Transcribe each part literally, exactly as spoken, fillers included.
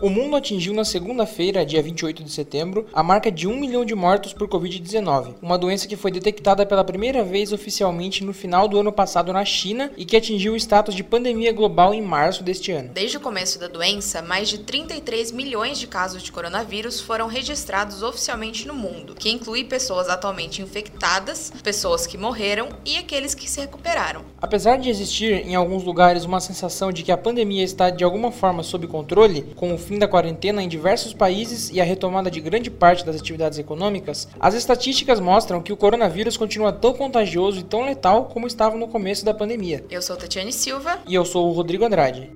O mundo atingiu na segunda-feira, dia vinte e oito de setembro, a marca de um milhão de mortos por covid dezenove, uma doença que foi detectada pela primeira vez oficialmente no final do ano passado na China e que atingiu o status de pandemia global em março deste ano. Desde o começo da doença, mais de trinta e três milhões de casos de coronavírus foram registrados oficialmente no mundo, que inclui pessoas atualmente infectadas, pessoas que morreram e aqueles que se recuperaram. Apesar de existir em alguns lugares uma sensação de que a pandemia está de alguma forma sob controle, com o fim da quarentena em diversos países e a retomada de grande parte das atividades econômicas, as estatísticas mostram que o coronavírus continua tão contagioso e tão letal como estava no começo da pandemia. Eu sou Tatiane Silva. E eu sou o Rodrigo Andrade.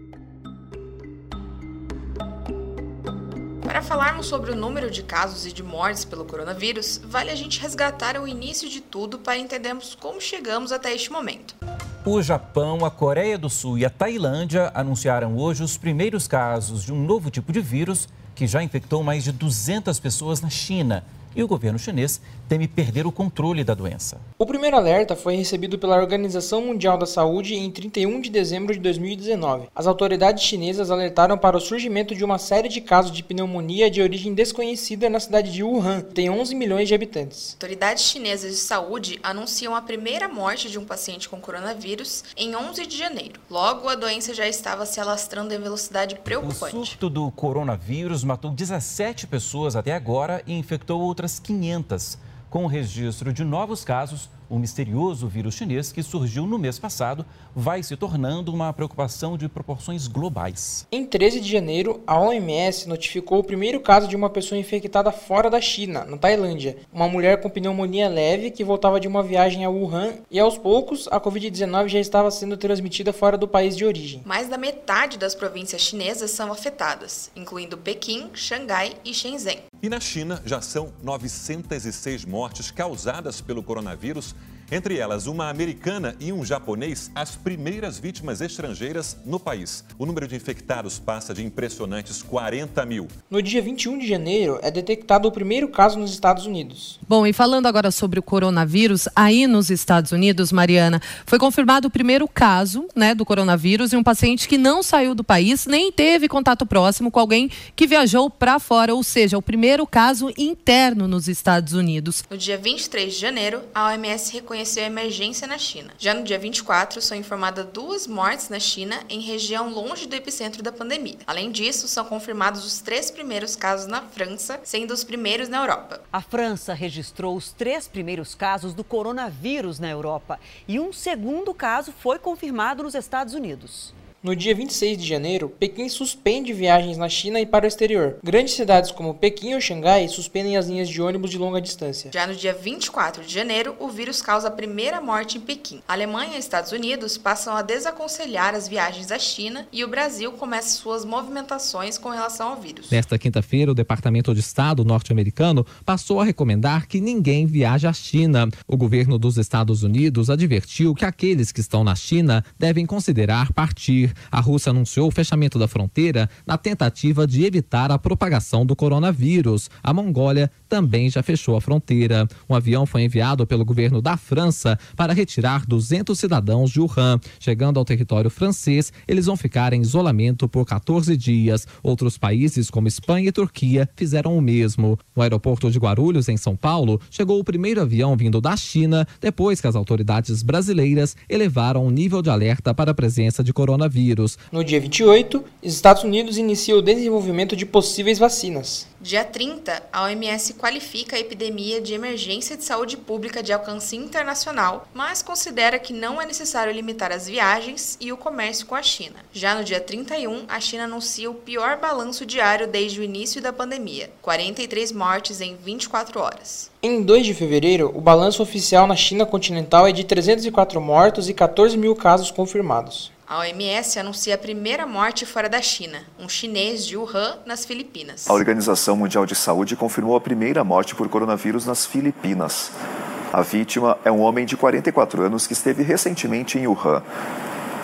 Para falarmos sobre o número de casos e de mortes pelo coronavírus, vale a gente resgatar o início de tudo para entendermos como chegamos até este momento. O Japão, a Coreia do Sul e a Tailândia anunciaram hoje os primeiros casos de um novo tipo de vírus que já infectou mais de duzentas pessoas na China. E o governo chinês teme perder o controle da doença. O primeiro alerta foi recebido pela Organização Mundial da Saúde em trinta e um de dezembro de dois mil e dezenove. As autoridades chinesas alertaram para o surgimento de uma série de casos de pneumonia de origem desconhecida na cidade de Wuhan, que tem onze milhões de habitantes. Autoridades chinesas de saúde anunciam a primeira morte de um paciente com coronavírus em onze de janeiro. Logo, a doença já estava se alastrando em velocidade preocupante. O surto do coronavírus matou dezessete pessoas até agora e infectou outras quinhentas. Com o registro de novos casos, o misterioso vírus chinês que surgiu no mês passado vai se tornando uma preocupação de proporções globais. Em treze de janeiro, a O M S notificou o primeiro caso de uma pessoa infectada fora da China, na Tailândia. Uma mulher com pneumonia leve que voltava de uma viagem a Wuhan e, aos poucos, a covid dezenove já estava sendo transmitida fora do país de origem. Mais da metade das províncias chinesas são afetadas, incluindo Pequim, Xangai e Shenzhen. E na China já são novecentas e seis mortes causadas pelo coronavírus, entre elas uma americana e um japonês, as primeiras vítimas estrangeiras no país. O número de infectados passa de impressionantes quarenta mil. No dia vinte e um de janeiro é detectado o primeiro caso nos Estados Unidos. Bom, e falando agora sobre o coronavírus, aí nos Estados Unidos, Mariana, foi confirmado o primeiro caso, né, do coronavírus em um paciente que não saiu do país, nem teve contato próximo com alguém que viajou para fora, ou seja, o primeiro caso interno nos Estados Unidos. No dia vinte e três de janeiro, a O M S reconheceu a emergência na China. Já no dia vinte e quatro, são informadas duas mortes na China em região longe do epicentro da pandemia. Além disso, são confirmados os três primeiros casos na França, sendo os primeiros na Europa. A França registrou os três primeiros casos do coronavírus na Europa e um segundo caso foi confirmado nos Estados Unidos. No dia vinte e seis de janeiro, Pequim suspende viagens na China e para o exterior. Grandes cidades como Pequim ou Xangai suspendem as linhas de ônibus de longa distância. Já no dia vinte e quatro de janeiro, o vírus causa a primeira morte em Pequim. A Alemanha e Estados Unidos passam a desaconselhar as viagens à China e o Brasil começa suas movimentações com relação ao vírus. Nesta quinta-feira, o Departamento de Estado norte-americano passou a recomendar que ninguém viaje à China. O governo dos Estados Unidos advertiu que aqueles que estão na China devem considerar partir. A Rússia anunciou o fechamento da fronteira na tentativa de evitar a propagação do coronavírus. A Mongólia também já fechou a fronteira. Um avião foi enviado pelo governo da França para retirar duzentos cidadãos de Wuhan. Chegando ao território francês, eles vão ficar em isolamento por quatorze dias. Outros países, como Espanha e Turquia, fizeram o mesmo. No aeroporto de Guarulhos, em São Paulo, chegou o primeiro avião vindo da China, depois que as autoridades brasileiras elevaram o nível de alerta para a presença de coronavírus. No dia vinte e oito, os Estados Unidos iniciam o desenvolvimento de possíveis vacinas. Dia trinta, a O M S qualifica a epidemia de emergência de saúde pública de alcance internacional, mas considera que não é necessário limitar as viagens e o comércio com a China. Já no dia trinta e um, a China anuncia o pior balanço diário desde o início da pandemia, quarenta e três mortes em vinte e quatro horas. Em dois de fevereiro, o balanço oficial na China continental é de trezentos e quatro mortos e quatorze mil casos confirmados. A O M S anuncia a primeira morte fora da China, um chinês de Wuhan, nas Filipinas. A Organização Mundial de Saúde confirmou a primeira morte por coronavírus nas Filipinas. A vítima é um homem de quarenta e quatro anos que esteve recentemente em Wuhan.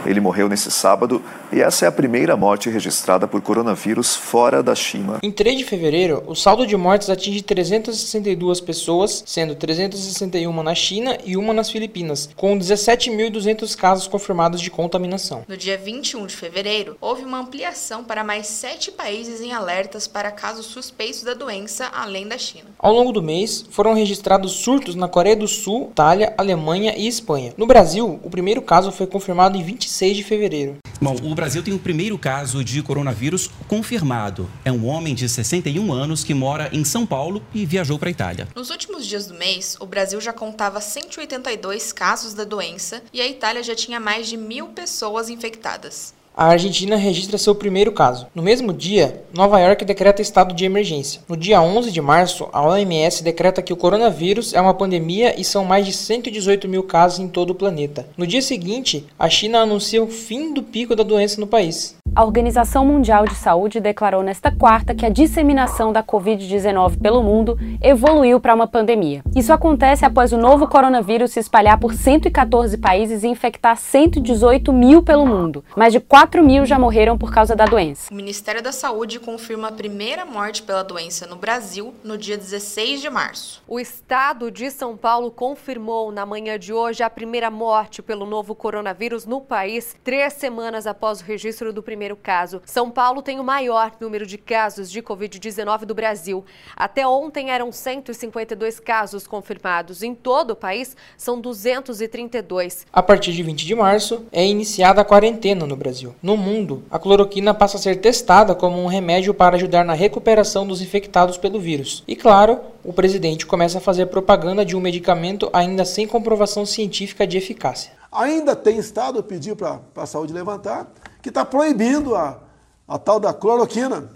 Ele morreu nesse sábado e essa é a primeira morte registrada por coronavírus fora da China. Em três de fevereiro, o saldo de mortes atinge trezentas e sessenta e duas pessoas, sendo trezentas e sessenta e uma na China e uma nas Filipinas, com dezessete mil e duzentos casos confirmados de contaminação. No dia vinte e um de fevereiro, houve uma ampliação para mais sete países em alertas para casos suspeitos da doença, além da China. Ao longo do mês, foram registrados surtos na Coreia do Sul, Itália, Alemanha e Espanha. No Brasil, o primeiro caso foi confirmado em vinte e seis de fevereiro. Bom, o Brasil tem o primeiro caso de coronavírus confirmado. É um homem de sessenta e um anos que mora em São Paulo e viajou para a Itália. Nos últimos dias do mês, o Brasil já contava cento e oitenta e dois casos da doença e a Itália já tinha mais de mil pessoas infectadas. A Argentina registra seu primeiro caso. No mesmo dia, Nova York decreta estado de emergência. No dia onze de março, a O M S decreta que o coronavírus é uma pandemia e são mais de cento e dezoito mil casos em todo o planeta. No dia seguinte, a China anuncia o fim do pico da doença no país. A Organização Mundial de Saúde declarou nesta quarta que a disseminação da covid dezenove pelo mundo evoluiu para uma pandemia. Isso acontece após o novo coronavírus se espalhar por cento e quatorze países e infectar cento e dezoito mil pelo mundo. Mais de quatro mil já morreram por causa da doença. O Ministério da Saúde confirma a primeira morte pela doença no Brasil no dia dezesseis de março. O estado de São Paulo confirmou na manhã de hoje a primeira morte pelo novo coronavírus no país, três semanas após o registro do primeiro caso. São Paulo tem o maior número de casos de covid dezenove do Brasil. Até ontem eram cento e cinquenta e dois casos confirmados. Em todo o país, são duzentos e trinta e dois. A partir de vinte de março, é iniciada a quarentena no Brasil. No mundo, a cloroquina passa a ser testada como um remédio para ajudar na recuperação dos infectados pelo vírus. E claro, o presidente começa a fazer propaganda de um medicamento ainda sem comprovação científica de eficácia. Ainda tem estado, eu pedi para a saúde levantar, que está proibindo a, a tal da cloroquina.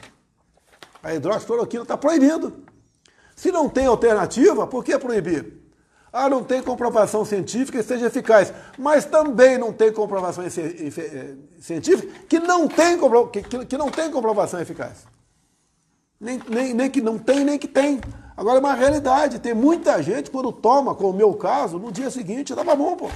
A hidroxicloroquina está proibindo. Se não tem alternativa, por que proibir? Ah, não tem comprovação científica que seja eficaz. Mas também não tem comprovação científica que não tem, que, que não tem comprovação eficaz. Nem, nem, nem que não tem, nem que tem. Agora é uma realidade. Tem muita gente, quando toma, como o meu caso, no dia seguinte, estava bom, pô.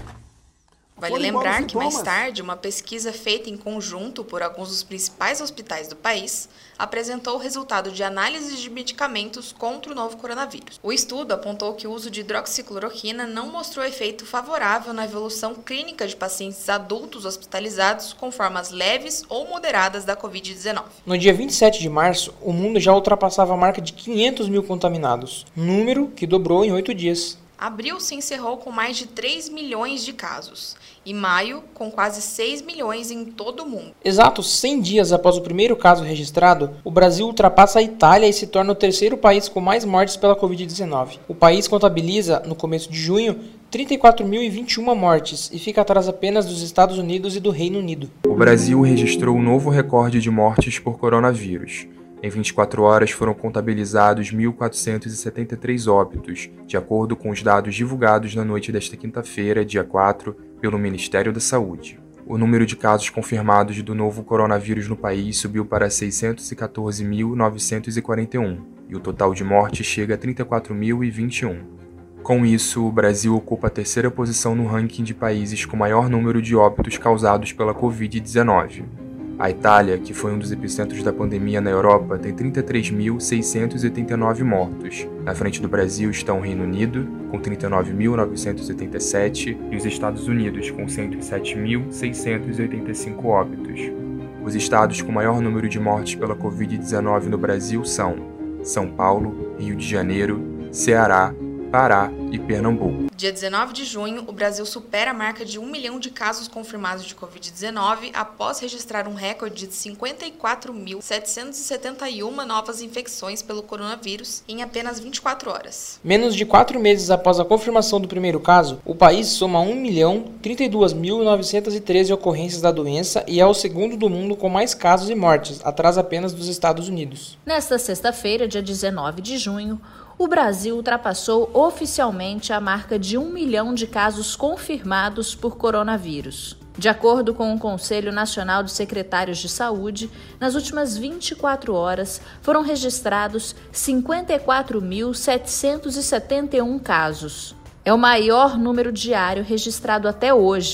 Vale lembrar que mais tarde, uma pesquisa feita em conjunto por alguns dos principais hospitais do país apresentou o resultado de análises de medicamentos contra o novo coronavírus. O estudo apontou que o uso de hidroxicloroquina não mostrou efeito favorável na evolução clínica de pacientes adultos hospitalizados com formas leves ou moderadas da covid dezenove. No dia vinte e sete de março, o mundo já ultrapassava a marca de quinhentos mil contaminados, número que dobrou em oito dias. Abril se encerrou com mais de três milhões de casos e maio com quase seis milhões em todo o mundo. Exatos cem dias após o primeiro caso registrado, o Brasil ultrapassa a Itália e se torna o terceiro país com mais mortes pela covid dezenove. O país contabiliza, no começo de junho, trinta e quatro mil e vinte e uma mortes e fica atrás apenas dos Estados Unidos e do Reino Unido. O Brasil registrou um novo recorde de mortes por coronavírus. Em vinte e quatro horas foram contabilizados mil quatrocentos e setenta e três óbitos, de acordo com os dados divulgados na noite desta quinta-feira, dia quatro, pelo Ministério da Saúde. O número de casos confirmados do novo coronavírus no país subiu para seiscentos e quatorze mil novecentos e quarenta e um, e o total de mortes chega a trinta e quatro mil e vinte e um. Com isso, o Brasil ocupa a terceira posição no ranking de países com maior número de óbitos causados pela covid dezenove. A Itália, que foi um dos epicentros da pandemia na Europa, tem trinta e três mil seiscentos e oitenta e nove mortos. Na frente do Brasil estão o Reino Unido, com trinta e nove mil novecentos e oitenta e sete, e os Estados Unidos, com cento e sete mil seiscentos e oitenta e cinco óbitos. Os estados com maior número de mortes pela covid dezenove no Brasil são São Paulo, Rio de Janeiro, Ceará, Pará e Pernambuco. Dia dezenove de junho, o Brasil supera a marca de um milhão de casos confirmados de covid dezenove após registrar um recorde de cinquenta e quatro mil setecentos e setenta e uma novas infecções pelo coronavírus em apenas vinte e quatro horas. Menos de quatro meses após a confirmação do primeiro caso, o país soma um milhão trinta e dois mil novecentos e treze ocorrências da doença e é o segundo do mundo com mais casos e mortes, atrás apenas dos Estados Unidos. Nesta sexta-feira, dia dezenove de junho, o Brasil ultrapassou oficialmente a marca de um milhão de casos confirmados por coronavírus. De acordo com o Conselho Nacional de Secretários de Saúde, nas últimas vinte e quatro horas foram registrados cinquenta e quatro mil setecentos e setenta e um casos. É o maior número diário registrado até hoje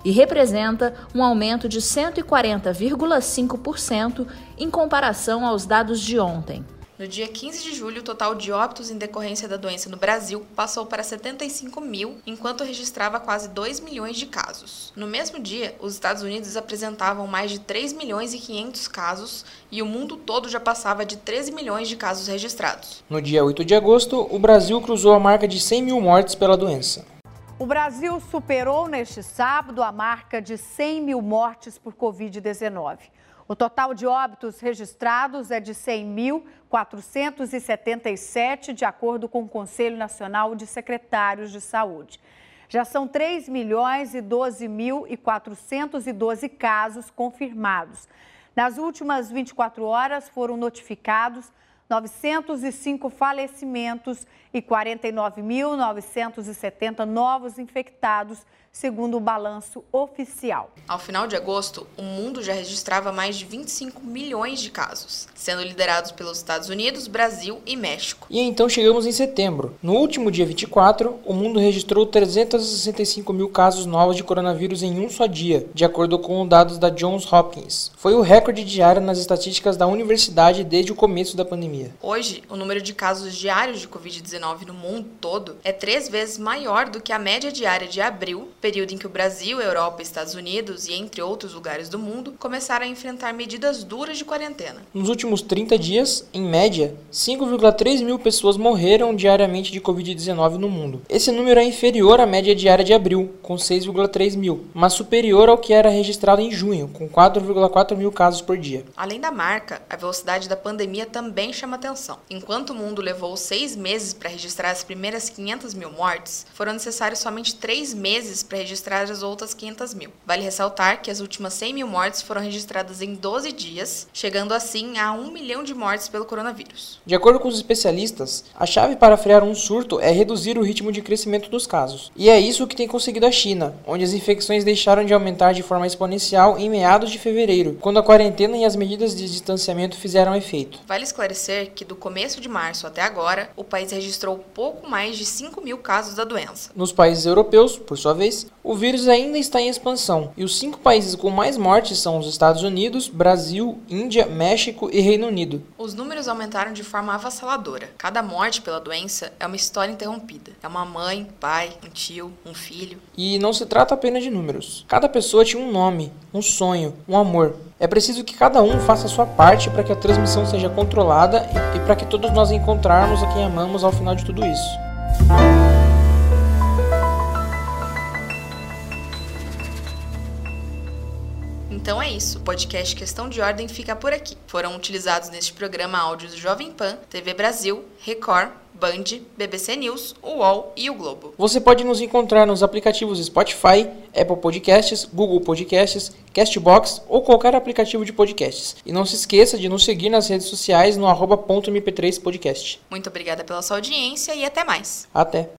e representa um aumento de cento e quarenta vírgula cinco por cento em comparação aos dados de ontem. No dia quinze de julho, o total de óbitos em decorrência da doença no Brasil passou para setenta e cinco mil, enquanto registrava quase dois milhões de casos. No mesmo dia, os Estados Unidos apresentavam mais de três milhões e quinhentos casos e o mundo todo já passava de treze milhões de casos registrados. No dia oito de agosto, o Brasil cruzou a marca de cem mil mortes pela doença. O Brasil superou neste sábado a marca de cem mil mortes por covid dezenove. O total de óbitos registrados é de cem mil quatrocentos e setenta e sete, de acordo com o Conselho Nacional de Secretários de Saúde. Já são três milhões e doze mil e quatrocentos e doze casos confirmados. Nas últimas vinte e quatro horas foram notificados novecentos e cinco falecimentos e quarenta e nove mil novecentos e setenta novos infectados, segundo o balanço oficial. Ao final de agosto, o mundo já registrava mais de vinte e cinco milhões de casos, sendo liderados pelos Estados Unidos, Brasil e México. E então chegamos em setembro. No último dia vinte e quatro, o mundo registrou trezentos e sessenta e cinco mil casos novos de coronavírus em um só dia, de acordo com dados da Johns Hopkins. Foi o recorde diário nas estatísticas da universidade desde o começo da pandemia. Hoje, o número de casos diários de covid dezenove no mundo todo é três vezes maior do que a média diária de abril, período em que o Brasil, Europa, Estados Unidos e entre outros lugares do mundo começaram a enfrentar medidas duras de quarentena. Nos últimos trinta dias, em média, cinco vírgula três mil pessoas morreram diariamente de covid dezenove no mundo. Esse número é inferior à média diária de abril, com seis vírgula três mil, mas superior ao que era registrado em junho, com quatro vírgula quatro mil casos por dia. Além da marca, a velocidade da pandemia também chama atenção. Enquanto o mundo levou seis meses para registrar as primeiras quinhentas mil mortes, foram necessários somente três meses para registrar as outras quinhentas mil. Vale ressaltar que as últimas cem mil mortes foram registradas em doze dias, chegando assim a um milhão de mortes pelo coronavírus. De acordo com os especialistas, a chave para frear um surto é reduzir o ritmo de crescimento dos casos. E é isso que tem conseguido a China, onde as infecções deixaram de aumentar de forma exponencial em meados de fevereiro, quando a quarentena e as medidas de distanciamento fizeram efeito. Vale esclarecer que do começo de março até agora, o país registrou pouco mais de cinco mil casos da doença. Nos países europeus, por sua vez, o vírus ainda está em expansão, e os cinco países com mais mortes são os Estados Unidos, Brasil, Índia, México e Reino Unido. Os números aumentaram de forma avassaladora. Cada morte pela doença é uma história interrompida. É uma mãe, pai, um tio, um filho. E não se trata apenas de números. Cada pessoa tinha um nome, um sonho, um amor. É preciso que cada um faça a sua parte para que a transmissão seja controlada e para que todos nós encontrarmos a quem amamos ao final de tudo isso. Então é isso, o podcast Questão de Ordem fica por aqui. Foram utilizados neste programa áudios do Jovem Pan, T V Brasil, Record, Band, B B C News, U O L e o Globo. Você pode nos encontrar nos aplicativos Spotify, Apple Podcasts, Google Podcasts, Castbox ou qualquer aplicativo de podcasts. E não se esqueça de nos seguir nas redes sociais no arroba ponto m p três podcast. Muito obrigada pela sua audiência e até mais. Até.